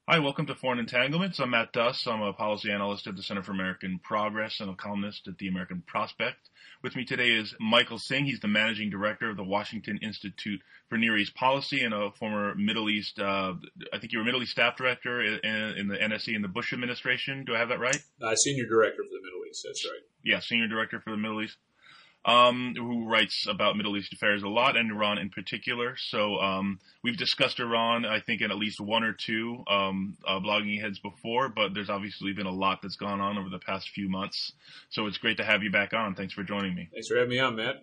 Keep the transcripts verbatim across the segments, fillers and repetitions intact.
Hi, welcome to Foreign Entanglements. I'm Matt Duss. I'm a policy analyst at the Center for American Progress and a columnist at the American Prospect. With me today is Michael Singh. He's the managing director of the Washington Institute for Near East Policy and a former Middle East, uh, I think you were Middle East staff director in, in the N S C in the Bush administration. Do I have that right? Uh, senior director for the Middle East, that's right. Yeah, senior director for the Middle East. Um, who writes about Middle East affairs a lot, and Iran in particular. So um, we've discussed Iran, I think, in at least one or two um, uh, blogging heads before, but there's obviously been a lot that's gone on over the past few months. So it's great to have you back on. Thanks for joining me. Thanks for having me on, Matt.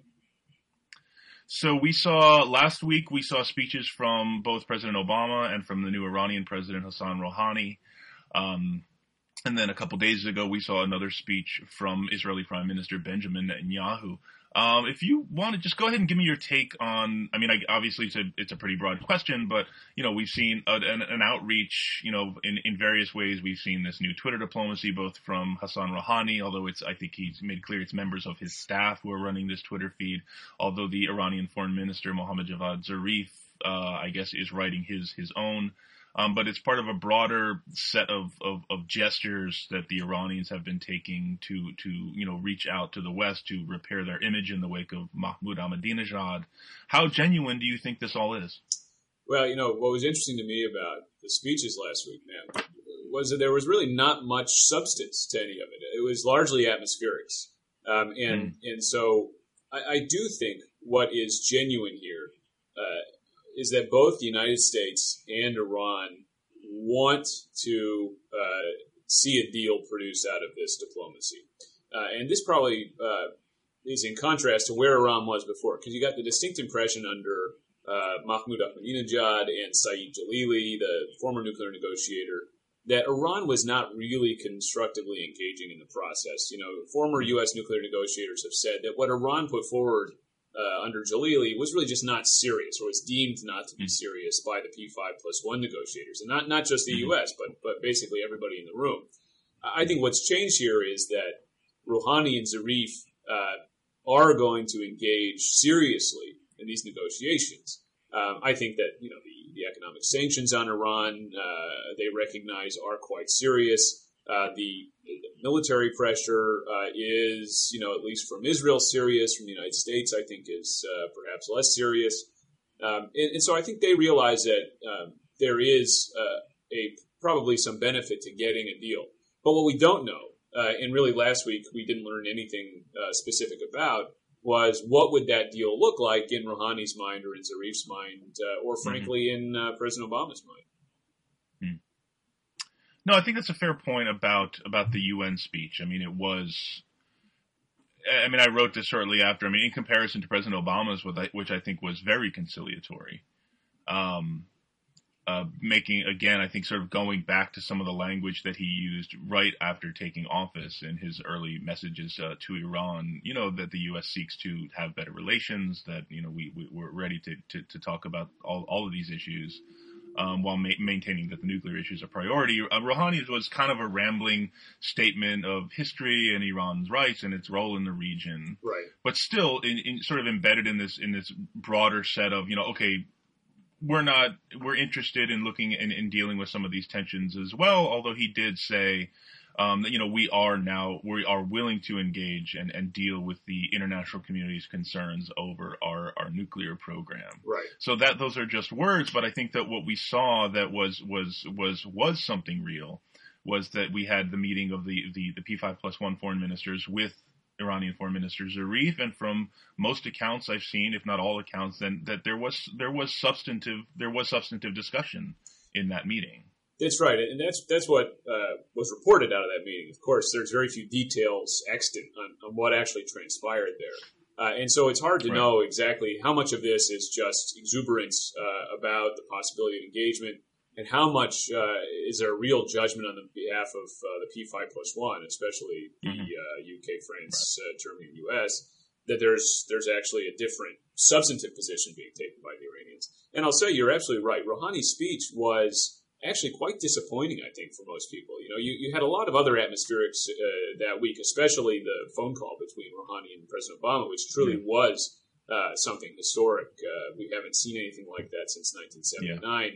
So we saw, last week, we saw speeches from both President Obama and from the new Iranian President Hassan Rouhani. Um, And then a couple days ago, we saw another speech from Israeli Prime Minister Benjamin Netanyahu. Um, if you want to just go ahead and give me your take on, I mean, I, obviously it's a, it's a pretty broad question, but, you know, we've seen a, an, an outreach, you know, in, in various ways. We've seen this new Twitter diplomacy, both from Hassan Rouhani, although it's, I think he's made clear it's members of his staff who are running this Twitter feed, although the Iranian Foreign Minister, Mohammad Javad Zarif, uh, I guess is writing his, his own. Um, but it's part of a broader set of, of, of gestures that the Iranians have been taking to, to, you know, reach out to the West to repair their image in the wake of Mahmoud Ahmadinejad. How genuine do you think this all is? Well, you know, what was interesting to me about the speeches last week, man, was that there was really not much substance to any of it. It was largely atmospherics. Um, and, mm. and so I, I do think what is genuine here, uh, is that both the United States and Iran want to uh, see a deal produced out of this diplomacy. Uh, and this probably uh, is in contrast to where Iran was before, because you got the distinct impression under uh, Mahmoud Ahmadinejad and Saeed Jalili, the former nuclear negotiator, that Iran was not really constructively engaging in the process. You know, former U S nuclear negotiators have said that what Iran put forward Uh, under Jalili was really just not serious, or was deemed not to be serious by the P five plus one negotiators, and not, not just the U S, but but basically everybody in the room. I think what's changed here is that Rouhani and Zarif uh, are going to engage seriously in these negotiations. Um, I think that you know the, the economic sanctions on Iran uh, they recognize are quite serious. Uh, the, the military pressure uh, is, you know, at least from Israel, serious. From the United States, I think, is uh, perhaps less serious. Um, and, and so I think they realize that um, there is uh, a probably some benefit to getting a deal. But what we don't know, uh, and really last week we didn't learn anything uh, specific about, was what would that deal look like in Rouhani's mind or in Zarif's mind, uh, or frankly mm-hmm. in uh, President Obama's mind. No, I think that's a fair point about, about the U N speech. I mean, it was, I mean, I wrote this shortly after. I mean, in comparison to President Obama's, which I think was very conciliatory, um, uh, making, again, I think sort of going back to some of the language that he used right after taking office in his early messages uh, to Iran, you know, that the U S seeks to have better relations, that, you know, we, we, we're ready to, to, to talk about all, all of these issues. Um, while ma- maintaining that the nuclear issue is a priority. Uh, Rouhani's was kind of a rambling statement of history and Iran's rights and its role in the region. Right. But still, in, in sort of embedded in this in this broader set of, you know, okay, we're not we're interested in looking and in, in dealing with some of these tensions as well. Although he did say, um, that you know, we are now we are willing to engage and, and deal with the international community's concerns over our, our nuclear program. Right. So that those are just words, but I think that what we saw that was was was was something real was that we had the meeting of the the, the P five plus one foreign ministers with Iranian Foreign Minister Zarif, and from most accounts I've seen, if not all accounts, then that there was there was substantive there was substantive discussion in that meeting. That's right, and that's that's what uh, was reported out of that meeting. Of course, there's very few details extant on, on what actually transpired there, uh, and so it's hard to right. know exactly how much of this is just exuberance uh, about the possibility of engagement, and how much uh, is there a real judgment on the behalf of uh, the P five plus one, especially the mm-hmm. uh, U K, France, right. uh, Germany, and U S. That there's there's actually a different substantive position being taken by the Iranians. And I'll say you're absolutely right. Rouhani's speech was actually quite disappointing, I think, for most people. You know, you, you had a lot of other atmospherics uh, that week, especially the phone call between Rouhani and President Obama, which truly yeah. was uh, something historic. Uh, we haven't seen anything like that since nineteen seventy-nine. Yeah.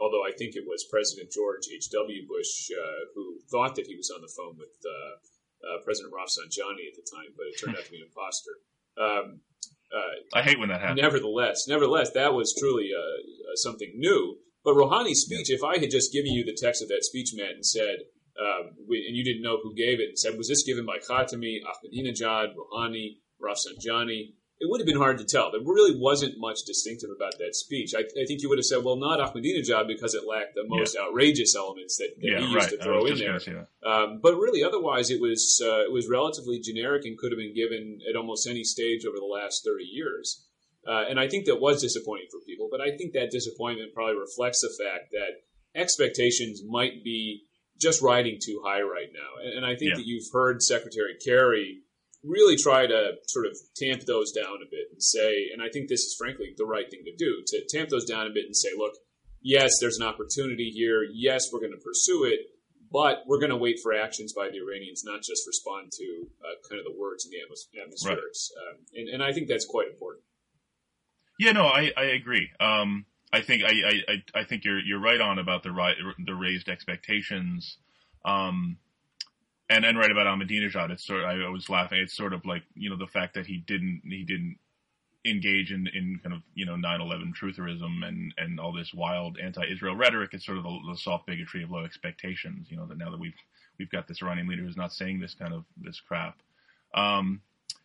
although I think it was President George H W. Bush uh, who thought that he was on the phone with uh, uh, President Rafsanjani at the time, but it turned out to be an imposter. Um, uh, I hate when that happens. Nevertheless, nevertheless, that was truly uh, uh, something new. But Rouhani's speech, if I had just given you the text of that speech, Matt, and said, um, we, and you didn't know who gave it, and said, was this given by Khatami, Ahmadinejad, Rouhani, Rafsanjani? It would have been hard to tell. There really wasn't much distinctive about that speech. I, I think you would have said, well, not Ahmadinejad because it lacked the most yeah. outrageous elements that, that yeah, he used right. to throw in there. Um, but really, otherwise, it was uh, it was relatively generic and could have been given at almost any stage over the last thirty years. Uh, and I think that was disappointing for people. But I think that disappointment probably reflects the fact that expectations might be just riding too high right now. And, and I think yeah. that you've heard Secretary Kerry really try to sort of tamp those down a bit and say, and I think this is frankly the right thing to do, to tamp those down a bit and say, look, yes, there's an opportunity here. Yes, we're going to pursue it, but we're going to wait for actions by the Iranians, not just respond to uh, kind of the words in the atmos- atmospherics. Right. Um, and, and I think that's quite important. Yeah, no, I, I agree. Um, I think I, I, I think you're you're right on about the the raised expectations. Um, And and right about Ahmadinejad, it's sort of, I was laughing. It's sort of like, you know, the fact that he didn't he didn't engage in, in kind of, you know, nine eleven trutherism and, and all this wild anti-Israel rhetoric. It's sort of the, the soft bigotry of low expectations. You know, that now that we've we've got this Iranian leader who's not saying this kind of this crap. Um,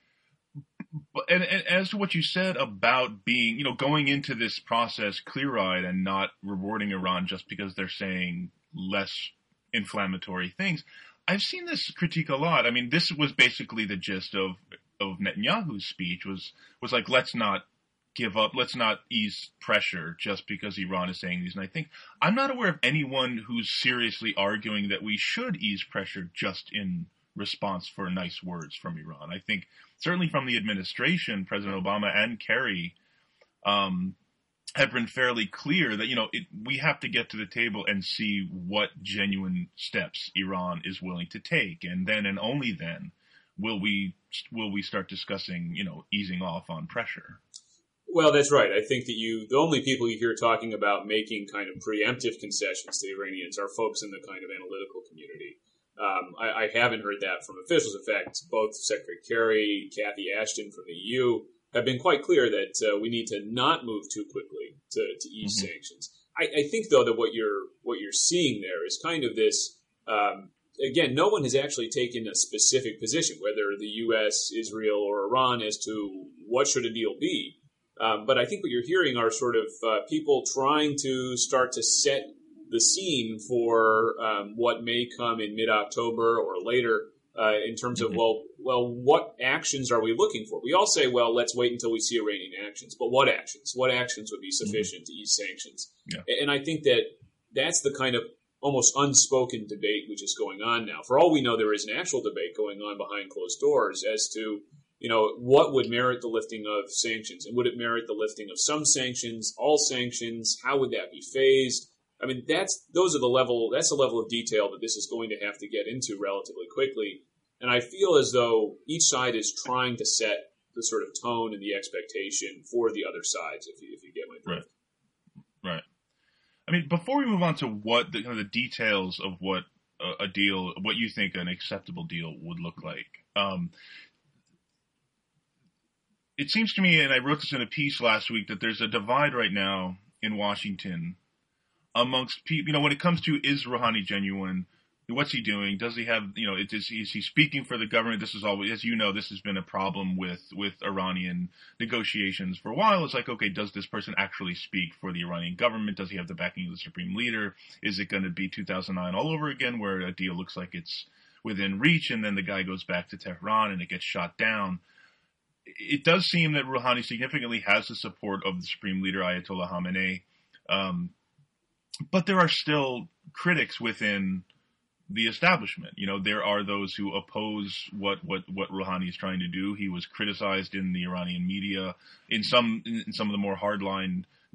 but and, and as to what you said about being, you know, going into this process clear-eyed and not rewarding Iran just because they're saying less inflammatory things. I've seen this critique a lot. I mean, this was basically the gist of, of Netanyahu's speech was, was like, let's not give up, let's not ease pressure just because Iran is saying these. And I think I'm not aware of anyone who's seriously arguing that we should ease pressure just in response for nice words from Iran. I think certainly from the administration, President Obama and Kerry, um, have been fairly clear that, you know, it, we have to get to the table and see what genuine steps Iran is willing to take. And then and only then will we will we start discussing, you know, easing off on pressure. Well, that's right. I think that you, the only people you hear talking about making kind of preemptive concessions to the Iranians are folks in the kind of analytical community. Um, I, I haven't heard that from officials. In fact, both Secretary Kerry, Cathy Ashton from the E U have been quite clear that uh, we need to not move too quickly to, to ease mm-hmm. sanctions. I, I think, though, that what you're what you're seeing there is kind of this. Um, again, no one has actually taken a specific position, whether the U S, Israel, or Iran, as to what should a deal be. Um, but I think what you're hearing are sort of uh, people trying to start to set the scene for um, what may come in mid-October or later uh, in terms of, well, well, what actions are we looking for? We all say, well, let's wait until we see Iranian actions. But what actions? What actions would be sufficient mm-hmm. to ease sanctions? Yeah. And I think that that's the kind of almost unspoken debate which is going on now. For all we know, there is an actual debate going on behind closed doors as to, you know, what would merit the lifting of sanctions? And would it merit the lifting of some sanctions, all sanctions? How would that be phased? I mean, that's those are the level that's the level of detail that this is going to have to get into relatively quickly. And I feel as though each side is trying to set the sort of tone and the expectation for the other sides, if you if you get my drift. Right. Right. I mean, before we move on to what the, kind of the details of what a, a deal, what you think an acceptable deal would look like. Um, It seems to me, and I wrote this in a piece last week, that there's a divide right now in Washington amongst people. You know, when it comes to, is Rouhani genuine? What's he doing? Does he have, you know, is, is he speaking for the government? This is always, as you know, this has been a problem with, with Iranian negotiations for a while. It's like, okay, does this person actually speak for the Iranian government? Does he have the backing of the supreme leader? Is it going to be two thousand nine all over again, where a deal looks like it's within reach, and then the guy goes back to Tehran and it gets shot down? It does seem that Rouhani significantly has the support of the supreme leader, Ayatollah Khamenei. Um, but there are still critics within the establishment. You know, there are those who oppose what, what, what Rouhani is trying to do. He was criticized in the Iranian media, in some, in some of the more hardline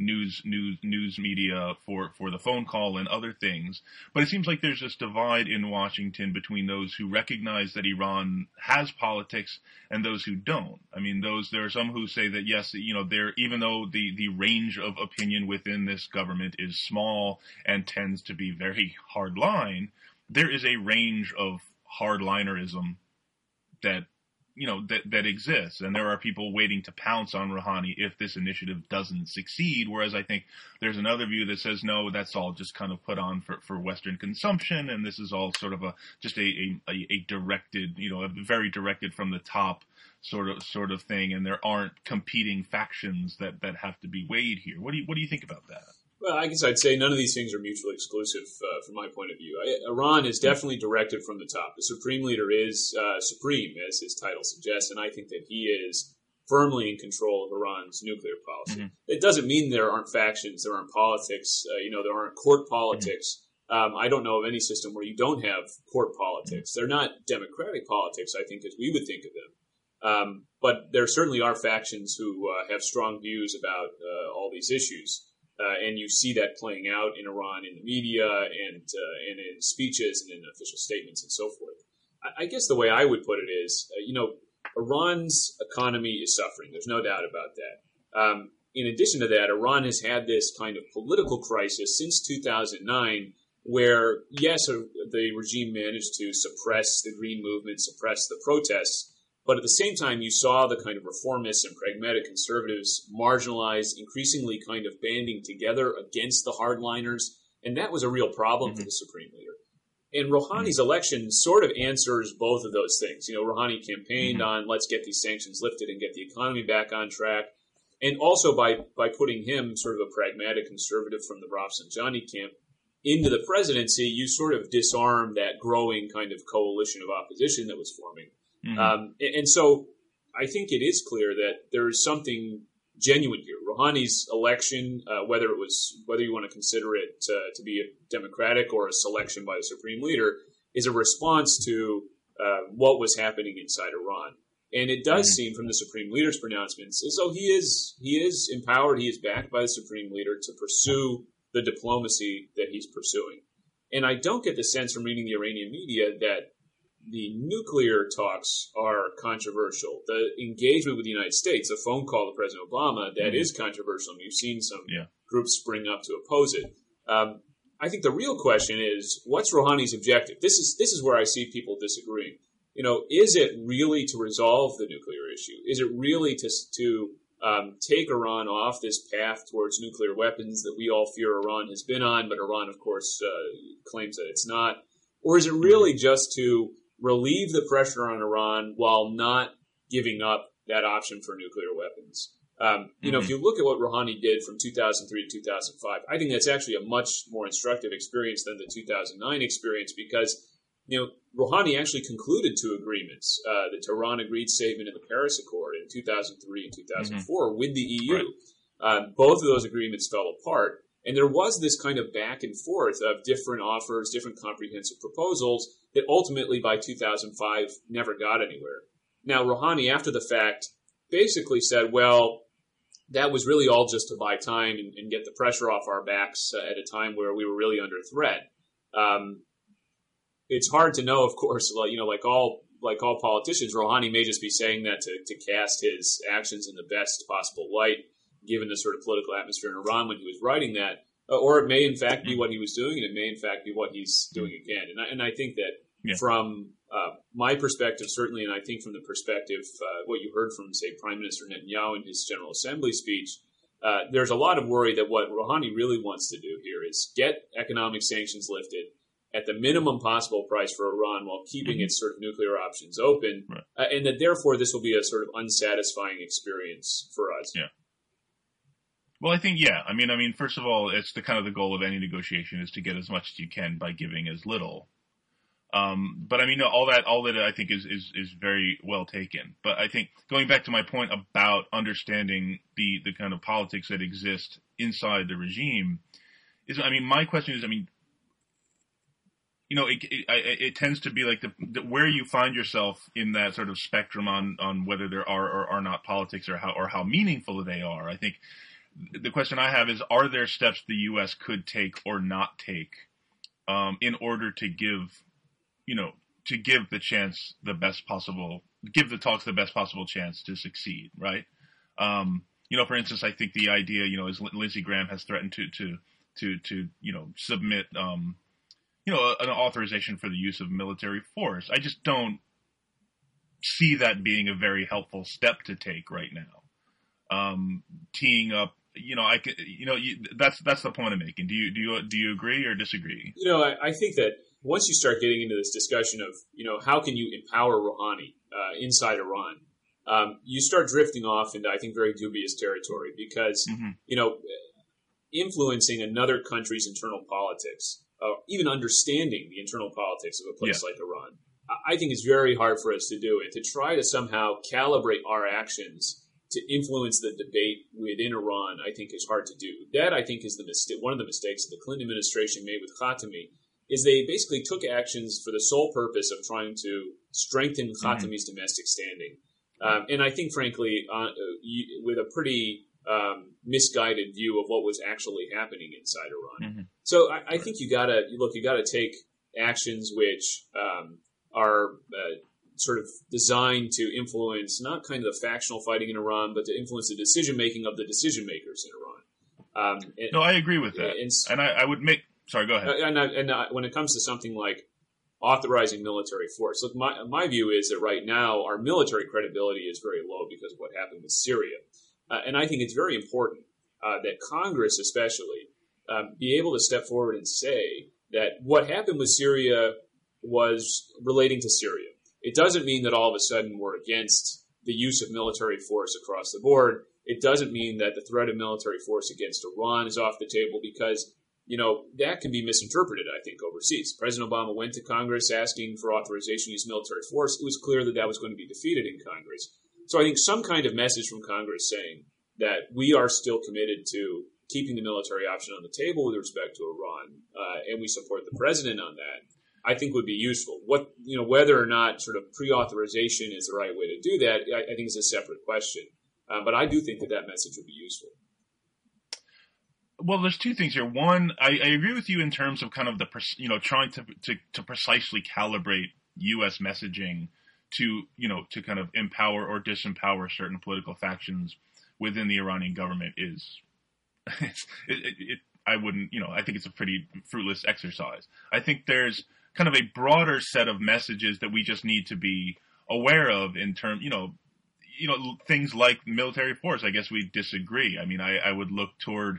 news news news media for for the phone call and other things. But it seems like there's this divide in Washington between those who recognize that Iran has politics and those who don't. I mean, those there are some who say that yes, you know, there even though the the range of opinion within this government is small and tends to be very hard line, there is a range of hardlinerism that you know, that, that exists. And there are people waiting to pounce on Rouhani if this initiative doesn't succeed. Whereas I think there's another view that says, no, that's all just kind of put on for, for Western consumption. And this is all sort of a, just a, a, a directed, you know, a very directed from the top sort of, sort of thing. And there aren't competing factions that, that have to be weighed here. What do you, what do you think about that? Well, I guess I'd say none of these things are mutually exclusive uh, from my point of view. I, Iran is definitely directed from the top. The supreme leader is uh, supreme, as his title suggests, and I think that he is firmly in control of Iran's nuclear policy. Mm-hmm. It doesn't mean there aren't factions, there aren't politics, uh, you know, there aren't court politics. Mm-hmm. Um, I don't know of any system where you don't have court politics. Mm-hmm. They're not democratic politics, I think, as we would think of them. Um, but there certainly are factions who uh, have strong views about uh, all these issues. Uh, and you see that playing out in Iran in the media and uh, and in speeches and in official statements and so forth. I, I guess the way I would put it is, uh, you know, Iran's economy is suffering. There's no doubt about that. Um, in addition to that, Iran has had this kind of political crisis since two thousand nine where, yes, uh, the regime managed to suppress the Green Movement, suppress the protests, but at the same time, you saw the kind of reformists and pragmatic conservatives marginalized, increasingly kind of banding together against the hardliners. And that was a real problem mm-hmm. for the supreme leader. And Rouhani's mm-hmm. election sort of answers both of those things. You know, Rouhani campaigned mm-hmm. on let's get these sanctions lifted and get the economy back on track. And also by, by putting him, sort of a pragmatic conservative from the Rafsanjani camp, into the presidency, you sort of disarm that growing kind of coalition of opposition that was forming. Mm-hmm. Um, and, and so I think it is clear that there is something genuine here. Rouhani's election, uh, whether it was whether you want to consider it uh, to be a democratic or a selection by the supreme leader, is a response to uh, what was happening inside Iran. And it does mm-hmm. seem from the supreme leader's pronouncements as though he is he is empowered, he is backed by the supreme leader to pursue the diplomacy that he's pursuing. And I don't get the sense from reading the Iranian media that the nuclear talks are controversial. The engagement with the United States, the phone call to President Obama, that mm-hmm. is controversial. And you've seen some yeah. groups spring up to oppose it. Um, I think the real question is, what's Rouhani's objective? This is this is where I see people disagreeing. You know, is it really to resolve the nuclear issue? Is it really to to um, take Iran off this path towards nuclear weapons that we all fear Iran has been on, but Iran, of course, uh, claims that it's not? Or is it really just to relieve the pressure on Iran while not giving up that option for nuclear weapons? Um, you mm-hmm. know, if you look at what Rouhani did from two thousand three to two thousand five, I think that's actually a much more instructive experience than the two thousand nine experience because, you know, Rouhani actually concluded two agreements, uh, the Tehran Agreed Statement and the Paris Accord in two thousand three and two thousand four mm-hmm. with the E U. Right. Um, both of those agreements fell apart. And there was this kind of back and forth of different offers, different comprehensive proposals that ultimately by two thousand five never got anywhere. Now, Rouhani, after the fact, basically said, well, that was really all just to buy time and, and get the pressure off our backs uh, at a time where we were really under threat. Um, it's hard to know, of course, you know, like all like all politicians, Rouhani may just be saying that to, to cast his actions in the best possible light, given the sort of political atmosphere in Iran when he was writing that, uh, or it may in fact be what he was doing, and it may in fact be what he's doing again. And I, and I think that yeah. from uh, my perspective, certainly, and I think from the perspective, uh, what you heard from, say, Prime Minister Netanyahu in his General Assembly speech, uh, there's a lot of worry that what Rouhani really wants to do here is get economic sanctions lifted at the minimum possible price for Iran while keeping mm-hmm. its sort of nuclear options open, right. uh, and that therefore this will be a sort of unsatisfying experience for us. Yeah. Well, I think, yeah. I mean, I mean, first of all, it's the kind of the goal of any negotiation is to get as much as you can by giving as little. Um, but I mean, all that, all that I think is, is, is very well taken. But I think going back to my point about understanding the, the kind of politics that exist inside the regime is, I mean, my question is, I mean, you know, it, it, it tends to be like the, the where you find yourself in that sort of spectrum on, on whether there are or are not politics or how, or how meaningful they are. I think, the question I have is, are there steps the U S could take or not take um, in order to give, you know, to give the chance the best possible, give the talks the best possible chance to succeed, right? Um, you know, for instance, I think the idea, you know, is Lindsey Graham has threatened to, to, to, to, you know, submit, um, you know, an authorization for the use of military force. I just don't see that being a very helpful step to take right now. Um, teeing up, you know, I could, you know, you, that's that's the point I'm making. Do you do you do you agree or disagree? You know, I, I think that once you start getting into this discussion of, you know, how can you empower Rouhani uh, inside Iran, um, you start drifting off into, I think, very dubious territory because, mm-hmm. you know, influencing another country's internal politics, uh, even understanding the internal politics of a place yeah. like Iran, I think it's very hard for us to do. And to try to somehow calibrate our actions to influence the debate within Iran, I think is hard to do. That, I think, is the mistake. One of the mistakes that the Clinton administration made with Khatami is they basically took actions for the sole purpose of trying to strengthen Khatami's mm-hmm. domestic standing. Um, and I think, frankly, uh, with a pretty um, misguided view of what was actually happening inside Iran. Mm-hmm. So I, I think you gotta look. You gotta take actions which um, are uh, sort of designed to influence not kind of the factional fighting in Iran, but to influence the decision making of the decision makers in Iran. Um, and, no, I agree with that, and, and I, I would make. Sorry, go ahead. And, I, and I, when it comes to something like authorizing military force, look, my my view is that right now our military credibility is very low because of what happened with Syria, uh, and I think it's very important uh, that Congress, especially, um, be able to step forward and say that what happened with Syria was relating to Syria. It doesn't mean that all of a sudden we're against the use of military force across the board. It doesn't mean that the threat of military force against Iran is off the table because, you know, that can be misinterpreted, I think, overseas. President Obama went to Congress asking for authorization to use military force. It was clear that that was going to be defeated in Congress. So I think some kind of message from Congress saying that we are still committed to keeping the military option on the table with respect to Iran, uh, and we support the president on that, I think would be useful. What, you know, whether or not sort of pre-authorization is the right way to do that, I, I think is a separate question. Uh, but I do think that that message would be useful. Well, there's two things here. One, I, I agree with you in terms of kind of the, you know, trying to, to, to precisely calibrate U S messaging to, you know, to kind of empower or disempower certain political factions within the Iranian government is, it's, it, it, it, I wouldn't, you know, I think it's a pretty fruitless exercise. I think there's kind of a broader set of messages that we just need to be aware of in terms, you know, you know, things like military force. I guess we disagree. I mean, I, I would look toward,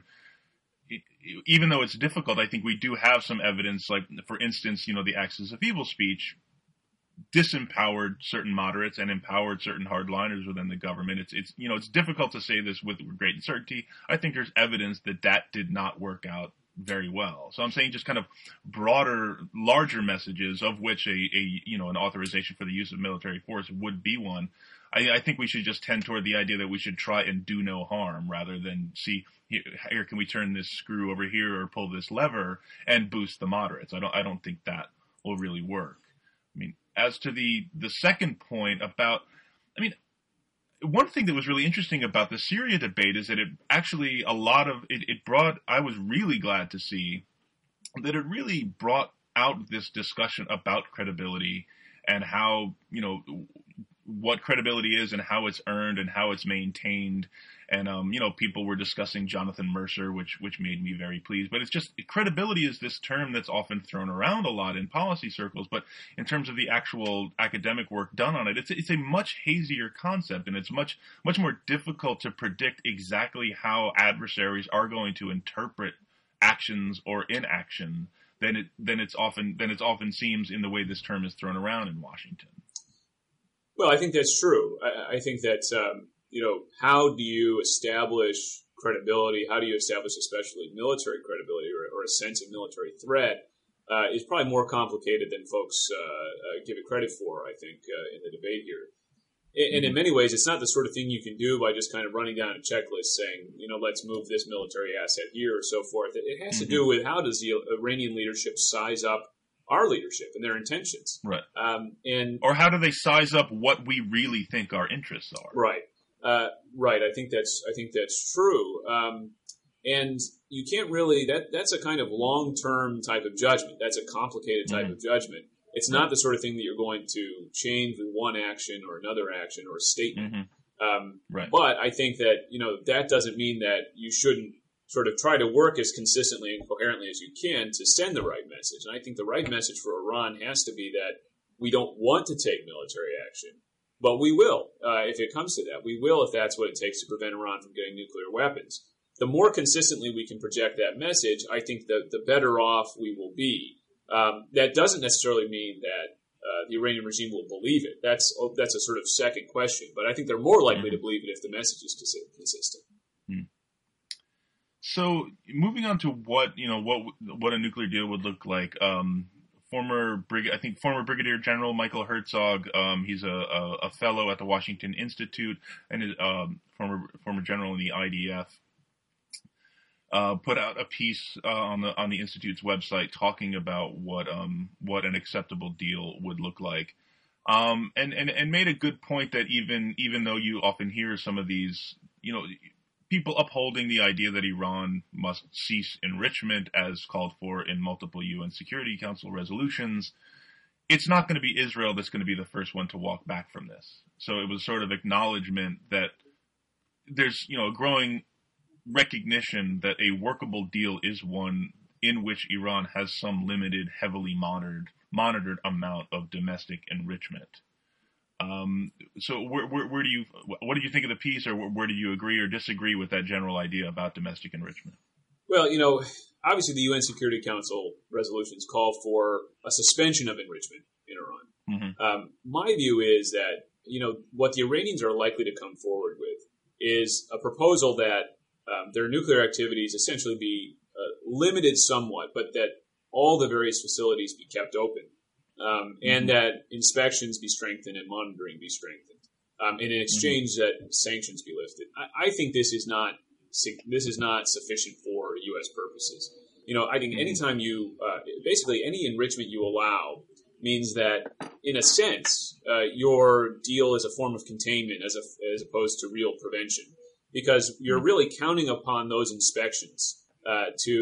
even though it's difficult, I think we do have some evidence, like, for instance, you know, the Axis of Evil speech disempowered certain moderates and empowered certain hardliners within the government. It's, it's, you know, it's difficult to say this with great certainty. I think there's evidence that that did not work out very well. So I'm saying just kind of broader, larger messages, of which a, a you know, an authorization for the use of military force would be one. I, I think we should just tend toward the idea that we should try and do no harm rather than see, here, here can we turn this screw over here or pull this lever and boost the moderates. I don't, I don't think that will really work. I mean, as to the, the second point about, I mean, one thing that was really interesting about the Syria debate is that it actually, a lot of, it, it brought, I was really glad to see that it really brought out this discussion about credibility and how, you know, what credibility is and how it's earned and how it's maintained. And, um, you know, people were discussing Jonathan Mercer, which which made me very pleased. But it's just, credibility is this term that's often thrown around a lot in policy circles. But in terms of the actual academic work done on it, it's, it's a much hazier concept. And it's much, much more difficult to predict exactly how adversaries are going to interpret actions or inaction than it, than it's often, than it's often seems in the way this term is thrown around in Washington. Well, I think that's true. I, I think that, um, you know, how do you establish credibility? How do you establish especially military credibility or, or a sense of military threat uh, is probably more complicated than folks uh, uh, give it credit for, I think, uh, in the debate here. And, and in many ways, it's not the sort of thing you can do by just kind of running down a checklist saying, you know, let's move this military asset here or so forth. It has mm-hmm. to do with how does the Iranian leadership size up our leadership and their intentions. Right. Um, and Or how do they size up what we really think our interests are? Right. Uh, right. I think that's I think that's true. Um, and you can't really that that's a kind of long term type of judgment. That's a complicated type mm-hmm. of judgment. It's not the sort of thing that you're going to change with one action or another action or a statement. Mm-hmm. Um, right. But I think that you know that doesn't mean that you shouldn't sort of try to work as consistently and coherently as you can to send the right message. And I think the right message for Iran has to be that we don't want to take military action, but we will uh, if it comes to that. We will if that's what it takes to prevent Iran from getting nuclear weapons. The more consistently we can project that message, I think the, the better off we will be. Um, that doesn't necessarily mean that uh, the Iranian regime will believe it. That's that's a sort of second question. But I think they're more likely mm-hmm. to believe it if the message is consistent. Mm. So moving on to what you know what what a nuclear deal would look like. Um, former brig I think former Brigadier General Michael Herzog. Um, he's a, a, a fellow at the Washington Institute and is um, former former general in the I D F. Uh, put out a piece uh, on the on the Institute's website talking about what um what an acceptable deal would look like, um and, and and made a good point that even even though you often hear some of these you know people upholding the idea that Iran must cease enrichment as called for in multiple U N Security Council resolutions, it's not going to be Israel that's going to be the first one to walk back from this. So it was sort of acknowledgement that there's you know a growing recognition that a workable deal is one in which Iran has some limited, heavily monitored monitored amount of domestic enrichment. Um, so where, where, where do you what do you think of the piece, or where, where do you agree or disagree with that general idea about domestic enrichment? Well, you know, obviously the U N Security Council resolutions call for a suspension of enrichment in Iran. Mm-hmm. Um, my view is that you know what the Iranians are likely to come forward with is a proposal that Um, their nuclear activities essentially be uh, limited somewhat, but that all the various facilities be kept open, um, and mm-hmm. that inspections be strengthened and monitoring be strengthened, um, and in exchange mm-hmm. that sanctions be lifted. I, I think this is not this is not sufficient for U S purposes. You know, I think mm-hmm. anytime you uh, basically any enrichment you allow means that, in a sense, uh, your deal is a form of containment as a, as opposed to real prevention. Because you're really counting upon those inspections uh, to,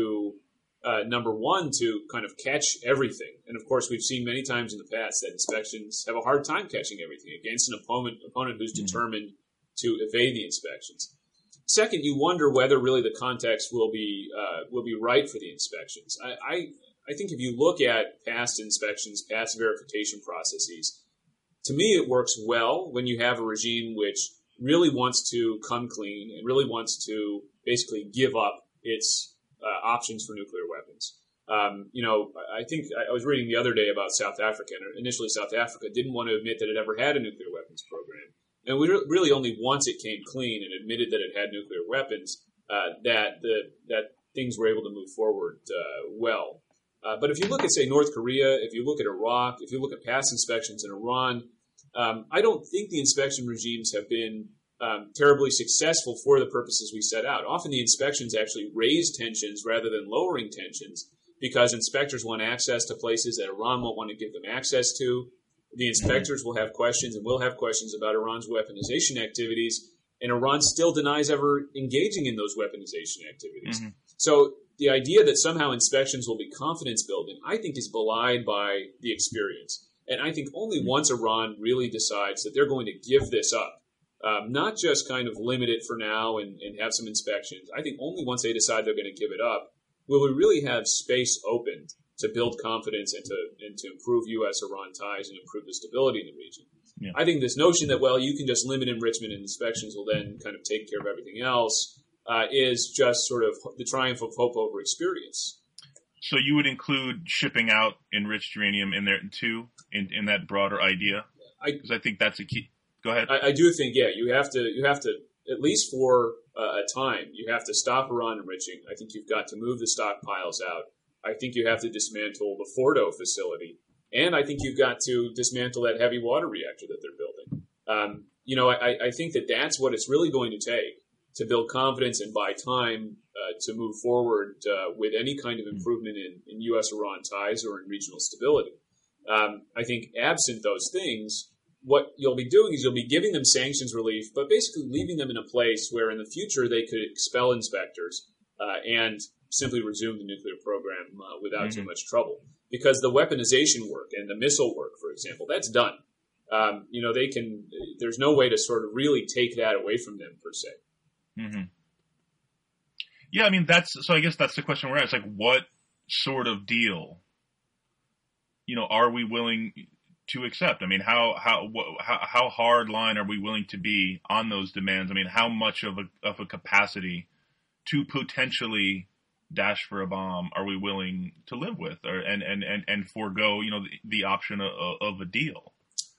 uh, number one, to kind of catch everything. And, of course, we've seen many times in the past that inspections have a hard time catching everything against an opponent, opponent who's mm-hmm. determined to evade the inspections. Second, you wonder whether really the context will be uh, will be right for the inspections. I, I, I think if you look at past inspections, past verification processes, to me it works well when you have a regime which really wants to come clean and really wants to basically give up its uh, options for nuclear weapons. Um, you know, I think I was reading the other day about South Africa, and initially South Africa didn't want to admit that it ever had a nuclear weapons program. And we re- really only once it came clean and admitted that it had nuclear weapons, uh, that the that things were able to move forward uh, well. Uh, but if you look at, say, North Korea, if you look at Iraq, if you look at past inspections in Iran, Um, I don't think the inspection regimes have been um, terribly successful for the purposes we set out. Often the inspections actually raise tensions rather than lowering tensions because inspectors want access to places that Iran won't want to give them access to. The inspectors will have questions and will have questions about Iran's weaponization activities, and Iran still denies ever engaging in those weaponization activities. Mm-hmm. So the idea that somehow inspections will be confidence building, I think, is belied by the experience. And I think only once Iran really decides that they're going to give this up, um, not just kind of limit it for now and, and have some inspections. I think only once they decide they're going to give it up will we really have space opened to build confidence and to and to improve U S Iran ties and improve the stability in the region. Yeah. I think this notion that, well, you can just limit enrichment and inspections will then kind of take care of everything else uh, is just sort of the triumph of hope over experience. So you would include shipping out enriched uranium in there too, in, in that broader idea? Because I, I think that's a key. Go ahead. I, I do think, yeah, you have to, you have to, at least for uh, a time, you have to stop Iran enriching. I think you've got to move the stockpiles out. I think you have to dismantle the Fordo facility, and I think you've got to dismantle that heavy water reactor that they're building. Um, you know, I, I think that that's what it's really going to take to build confidence and buy time uh, to move forward uh, with any kind of improvement in, in U S Iran ties or in regional stability. Um, I think absent those things, what you'll be doing is you'll be giving them sanctions relief, but basically leaving them in a place where in the future they could expel inspectors uh, and simply resume the nuclear program uh, without mm-hmm. too much trouble. Because the weaponization work and the missile work, for example, that's done. Um, you know, they can. There's no way to sort of really take that away from them per se. Mm-hmm. Yeah, I mean that's so. I guess that's the question we're at. It's like, what sort of deal, you know, are we willing to accept? I mean, how how how, how hard line are we willing to be on those demands? I mean, how much of a of a capacity to potentially dash for a bomb are we willing to live with, or and and and, and forego, you know, the, the option of, of a deal?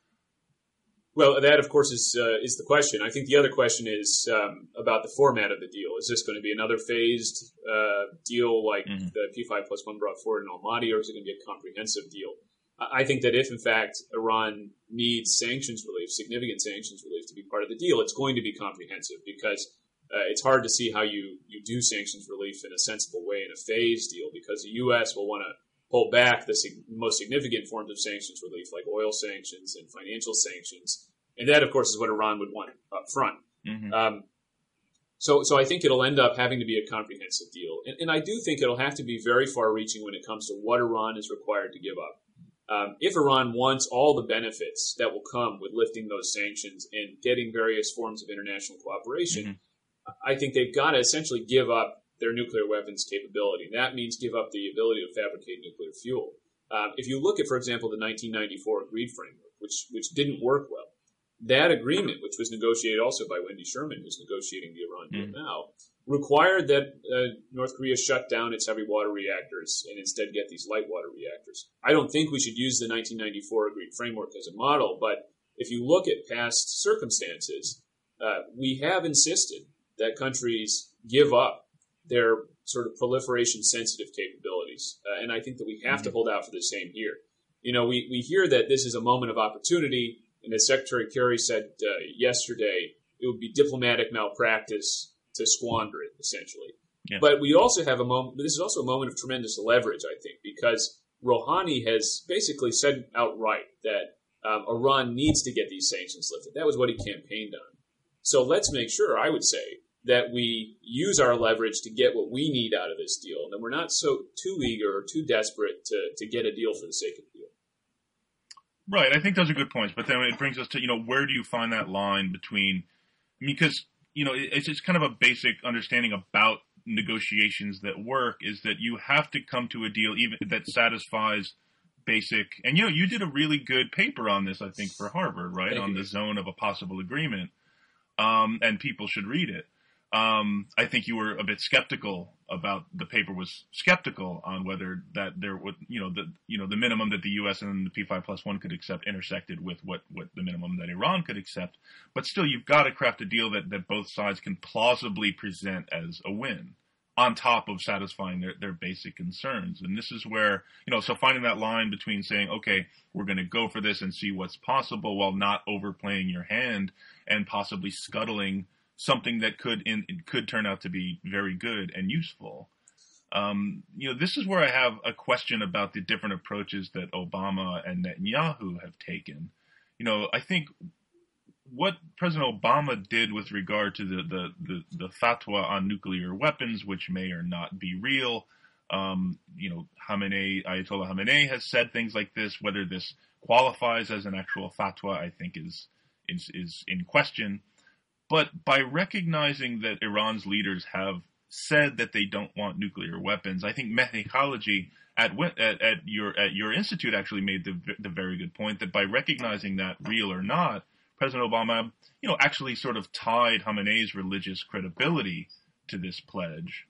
Well, that, of course, is uh, is the question. I think the other question is um, about the format of the deal. Is this going to be another phased uh, deal like mm-hmm. the P five plus one brought forward in Almaty, or is it going to be a comprehensive deal? I think that if, in fact, Iran needs sanctions relief, significant sanctions relief to be part of the deal, it's going to be comprehensive because uh, it's hard to see how you, you do sanctions relief in a sensible way in a phased deal, because the U S will want to pull back the sig- most significant forms of sanctions relief, like oil sanctions and financial sanctions. And that, of course, is what Iran would want up front. Mm-hmm. Um, so so I think it'll end up having to be a comprehensive deal. And, and I do think it'll have to be very far-reaching when it comes to what Iran is required to give up. Um, if Iran wants all the benefits that will come with lifting those sanctions and getting various forms of international cooperation, mm-hmm. I think they've got to essentially give up their nuclear weapons capability. And that means give up the ability to fabricate nuclear fuel. Um, if you look at, for example, the nineteen ninety-four Agreed Framework, which which didn't work well, that agreement, which was negotiated also by Wendy Sherman, who's negotiating the Iran deal mm-hmm. now, required that uh, North Korea shut down its heavy water reactors and instead get these light water reactors. I don't think we should use the nineteen ninety-four Agreed Framework as a model, but if you look at past circumstances, uh, we have insisted that countries give up their sort of proliferation-sensitive capabilities. Uh, and I think that we have mm-hmm. to hold out for the same here. You know, we, we hear that this is a moment of opportunity, and as Secretary Kerry said uh, yesterday, it would be diplomatic malpractice to squander it, essentially. Yeah. But we also have a moment, this is also a moment of tremendous leverage, I think, because Rouhani has basically said outright that um, Iran needs to get these sanctions lifted. That was what he campaigned on. So let's make sure, I would say, that we use our leverage to get what we need out of this deal, and that we're not so too eager or too desperate to, to get a deal for the sake of the deal. Right. I think those are good points. But then it brings us to, you know, where do you find that line between, because, you know, it's just kind of a basic understanding about negotiations that work is that you have to come to a deal even that satisfies basic, and, you know, you did a really good paper on this, I think, for Harvard, right, Thank on you. The zone of a possible agreement, um, and people should read it. Um, I think you were a bit skeptical about the paper was skeptical on whether that there would, you know, the, you know, the minimum that the U S and the P five plus one could accept intersected with what, what the minimum that Iran could accept. But still, you've got to craft a deal that, that both sides can plausibly present as a win on top of satisfying their, their basic concerns. And this is where, you know, so finding that line between saying, okay, we're going to go for this and see what's possible while not overplaying your hand and possibly scuttling something that could in, could turn out to be very good and useful. Um, you know, this is where I have a question about the different approaches that Obama and Netanyahu have taken. You know, I think what President Obama did with regard to the, the, the, the fatwa on nuclear weapons, which may or not be real, um, you know, Khamenei, Ayatollah Khamenei has said things like this. Whether this qualifies as an actual fatwa, I think is is, is in question. But by recognizing that Iran's leaders have said that they don't want nuclear weapons, I think Mehdi Khaliji at, at, at your at your institute actually made the the very good point that by recognizing that, real or not, President Obama, you know, actually sort of tied Khamenei's religious credibility to this pledge.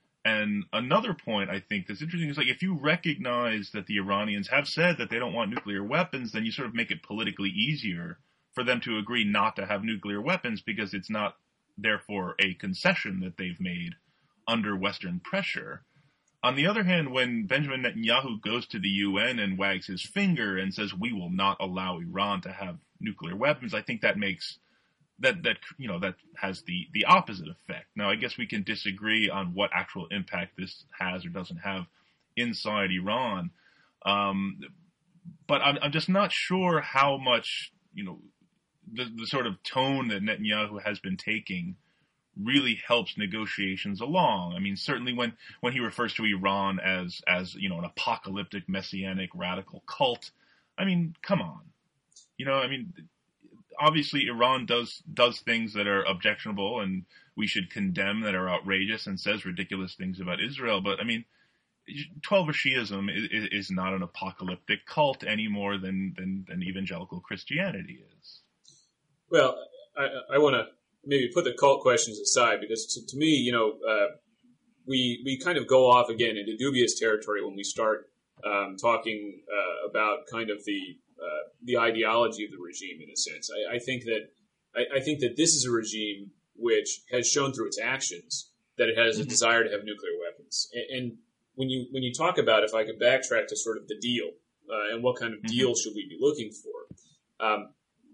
And another point I think that's interesting is, like, if you recognize that the Iranians have said that they don't want nuclear weapons, then you sort of make it politically easier for them to agree not to have nuclear weapons, because it's not, therefore, a concession that they've made under Western pressure. On the other hand, when Benjamin Netanyahu goes to the U N and wags his finger and says, we will not allow Iran to have nuclear weapons, I think that makes, that, that you know, that has the, the opposite effect. Now, I guess we can disagree on what actual impact this has or doesn't have inside Iran. Um, but I'm, I'm just not sure how much you know, the, the sort of tone that Netanyahu has been taking really helps negotiations along. I mean, certainly when, when he refers to Iran as, as, you know, an apocalyptic, messianic, radical cult, I mean, come on. You know, I mean, obviously Iran does, does things that are objectionable and we should condemn, that are outrageous, and says ridiculous things about Israel. But I mean, Twelver Shi'ism is, is not an apocalyptic cult any more than, than, than evangelical Christianity is. Well, I, I want to maybe put the cult questions aside, because to, to me, you know, uh, we we kind of go off again into dubious territory when we start um, talking uh, about kind of the uh, the ideology of the regime, in a sense. I, I think that I, I think that this is a regime which has shown through its actions that it has a mm-hmm. desire to have nuclear weapons. And, and when you when you talk about, if I could backtrack to sort of the deal uh, and what kind of mm-hmm. deal should we be looking for, um,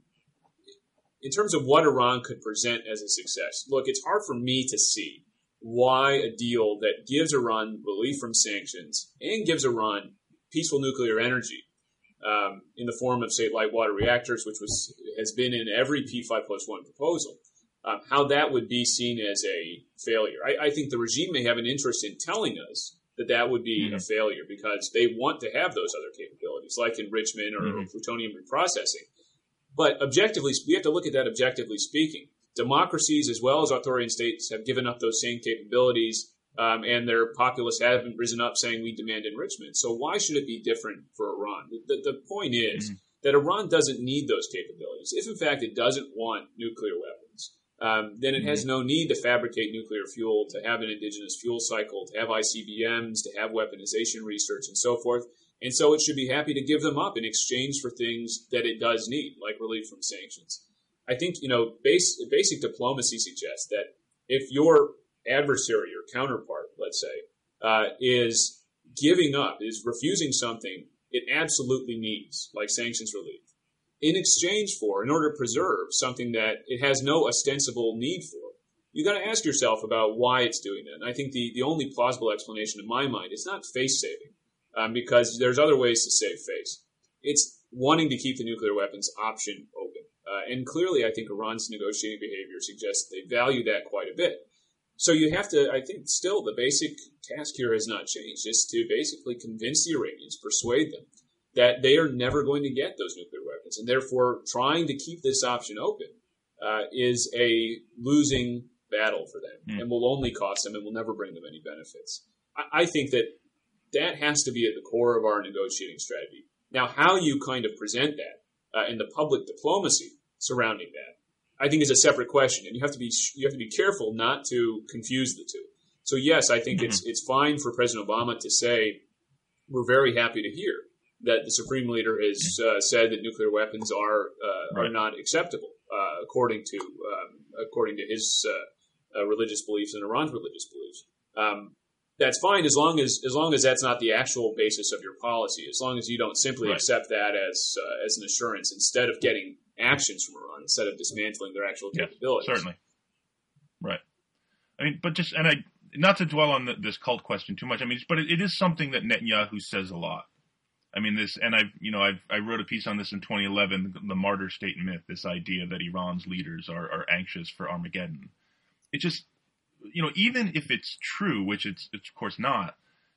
in terms of what Iran could present as a success, look, it's hard for me to see why a deal that gives Iran relief from sanctions and gives Iran peaceful nuclear energy um, in the form of, say, light water reactors, which was has been in every P five plus one proposal, um, how that would be seen as a failure. I, I think the regime may have an interest in telling us that that would be mm-hmm. a failure, because they want to have those other capabilities, like enrichment or, mm-hmm. or plutonium reprocessing. But objectively, we have to look at that objectively speaking. Democracies as well as authoritarian states have given up those same capabilities, um, and their populace haven't risen up saying we demand enrichment. So why should it be different for Iran? The, the, the point is mm-hmm. that Iran doesn't need those capabilities. If, in fact, it doesn't want nuclear weapons, um, then it mm-hmm. has no need to fabricate nuclear fuel, to have an indigenous fuel cycle, to have I C B Ms, to have weaponization research, and so forth. And so it should be happy to give them up in exchange for things that it does need, like relief from sanctions. I think, you know, base, basic diplomacy suggests that if your adversary or counterpart, let's say, uh, is giving up, is refusing something it absolutely needs, like sanctions relief, in exchange for, in order to preserve something that it has no ostensible need for, you got to ask yourself about why it's doing that. And I think the, the only plausible explanation in my mind is not face saving. Um, because there's other ways to save face. It's wanting to keep the nuclear weapons option open. Uh, and clearly, I think Iran's negotiating behavior suggests they value that quite a bit. So you have to, I think, still the basic task here has not changed. It's to basically convince the Iranians, persuade them that they are never going to get those nuclear weapons. And therefore, trying to keep this option open uh, is a losing battle for them mm. and will only cost them and will never bring them any benefits. I, I think that that has to be at the core of our negotiating strategy. Now, how you kind of present that uh, and the public diplomacy surrounding that, I think, is a separate question, and you have to be you have to be careful not to confuse the two. So, yes, I think mm-hmm. it's it's fine for President Obama to say we're very happy to hear that the Supreme Leader has uh, said that nuclear weapons are uh, right. are not acceptable uh, according to um, according to his uh, uh, religious beliefs and Iran's religious beliefs. Um, That's fine as long as as long as that's not the actual basis of your policy. As long as you don't simply right. accept that as uh, as an assurance instead of getting actions from Iran, instead of dismantling their actual yes, capabilities. Certainly, right. I mean, but just and I not to dwell on the, this cult question too much. I mean, but it, it is something that Netanyahu says a lot. I mean, this, and I've you know I've I wrote a piece on this in twenty eleven, the, the martyr state myth. This idea that Iran's leaders are are anxious for Armageddon. It just You know, even if it's true, which it's, it's of course not,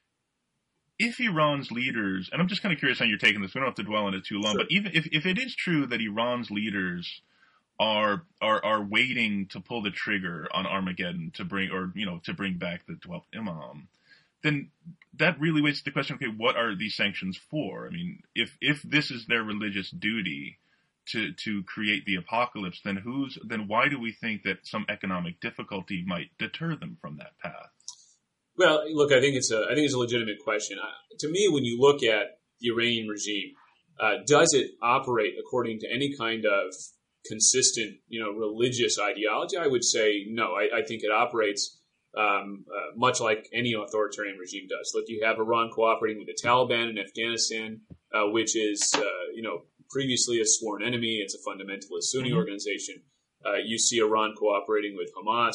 if Iran's leaders, and I'm just kind of curious how you're taking this, we don't have to dwell on it too long, sure. but even if, if it is true that Iran's leaders are, are, are waiting to pull the trigger on Armageddon to bring, or, you know, to bring back the twelfth Imam, then that really raises the question, okay, what are these sanctions for? I mean, if, if this is their religious duty, to to create the apocalypse, then who's then why do we think that some economic difficulty might deter them from that path? Well, look, I think it's a I think it's a legitimate question. Uh, to me, when you look at the Iranian regime, uh, does it operate according to any kind of consistent, you know, religious ideology? I would say no. I, I think it operates um, uh, much like any authoritarian regime does. Look, you have Iran cooperating with the Taliban in Afghanistan, uh, which is, uh, you know, previously a sworn enemy. It's a fundamentalist Sunni mm-hmm. organization. Uh, you see Iran cooperating with Hamas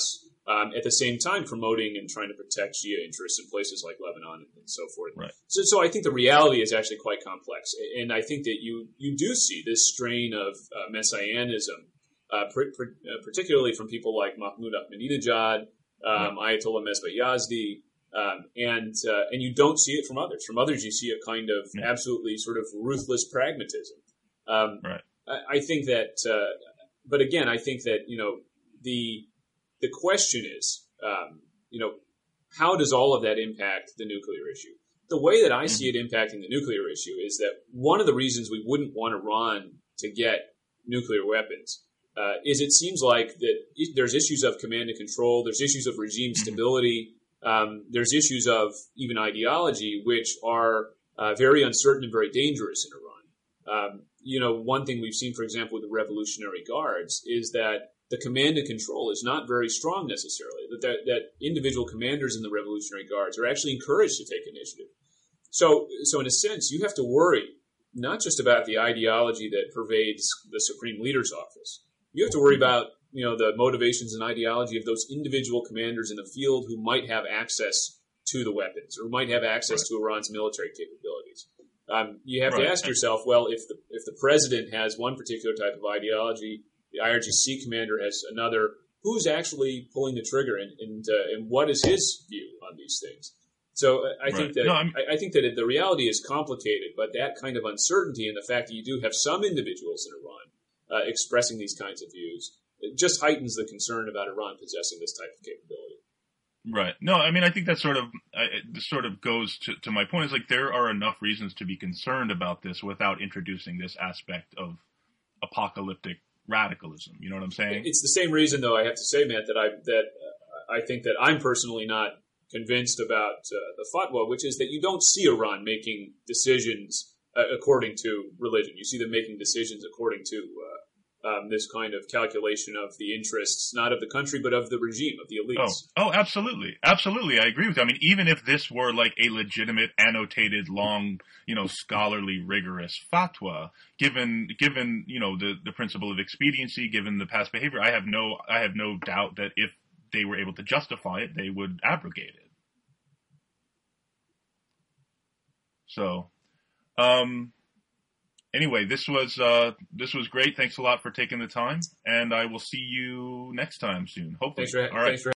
um, at the same time promoting and trying to protect Shia interests in places like Lebanon and so forth. Right. So, so I think the reality is actually quite complex, and I think that you you do see this strain of uh, messianism, uh, pr- pr- uh, particularly from people like Mahmoud Ahmadinejad, um, right. Ayatollah Mesbah Yazdi, um, and uh, and you don't see it from others. From others, you see a kind of yeah. absolutely sort of ruthless pragmatism. Um, right. I, I think that, uh, but again, I think that you know the the question is, um, you know, how does all of that impact the nuclear issue? The way that I see it impacting the nuclear issue is that one of the reasons we wouldn't want Iran to get nuclear weapons uh, is it seems like that there's issues of command and control, there's issues of regime stability, um, there's issues of even ideology, which are uh, very uncertain and very dangerous in Iran. Um, you know, one thing we've seen, for example, with the Revolutionary Guards is that the command and control is not very strong necessarily, that, that that individual commanders in the Revolutionary Guards are actually encouraged to take initiative. So, so in a sense, you have to worry not just about the ideology that pervades the Supreme Leader's office. You have to worry about, you know, the motivations and ideology of those individual commanders in the field who might have access to the weapons or who might have access right. to Iran's military capabilities. Um, you have right. to ask yourself, well, if the if the president has one particular type of ideology, the I R G C commander has another, who's actually pulling the trigger, and and, uh, and what is his view on these things? So uh, I right. think that no, I, I think that it, the reality is complicated, but that kind of uncertainty and the fact that you do have some individuals in Iran uh, expressing these kinds of views, it just heightens the concern about Iran possessing this type of capability. Right. No, I mean, I think that sort of uh, sort of goes to, to my point. Is like there are enough reasons to be concerned about this without introducing this aspect of apocalyptic radicalism. You know what I'm saying? It's the same reason, though, I have to say, Matt, that I that uh, I think that I'm personally not convinced about uh, the fatwa, which is that you don't see Iran making decisions uh, according to religion. You see them making decisions according to uh, um, this kind of calculation of the interests, not of the country, but of the regime, of the elites. Oh, oh, absolutely. Absolutely. I agree with you. I mean, even if this were like a legitimate, annotated, long, you know, scholarly, rigorous fatwa, given, given, you know, the, the principle of expediency, given the past behavior, I have no, I have no doubt that if they were able to justify it, they would abrogate it. So, um, anyway, this was uh, this was great. Thanks a lot for taking the time, and I will see you next time soon. Hopefully. Thanks for, All right. Thanks for